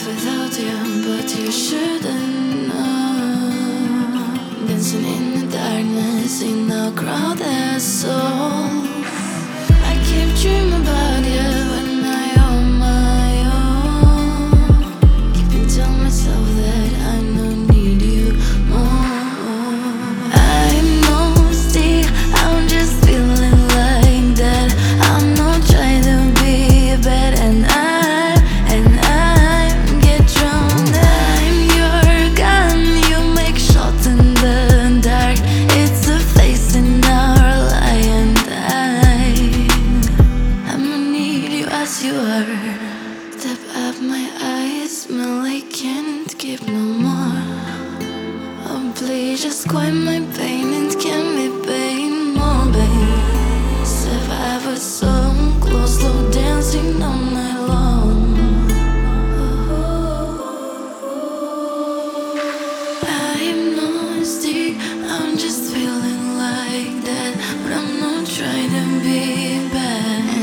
without you, but you shouldn't know. Dancing in the darkness in a crowded soul. I keep dreaming about you when I on my own. Keep telling myself that I don't need you more. I'm nostalgic, I'm just feeling like that. I'm not trying to be bad, and I get drowned. I'm your gun, you make shots in the dark. It's a face in our lie, and I'ma need you as you are. Step up my eyes, smell like can't keep no more. Oh please, just quiet my pain, it can be pain, more pain. Survive was so close, slow dancing all night long. I'm nostalgic, I'm just feeling like that, but I'm not trying to be bad.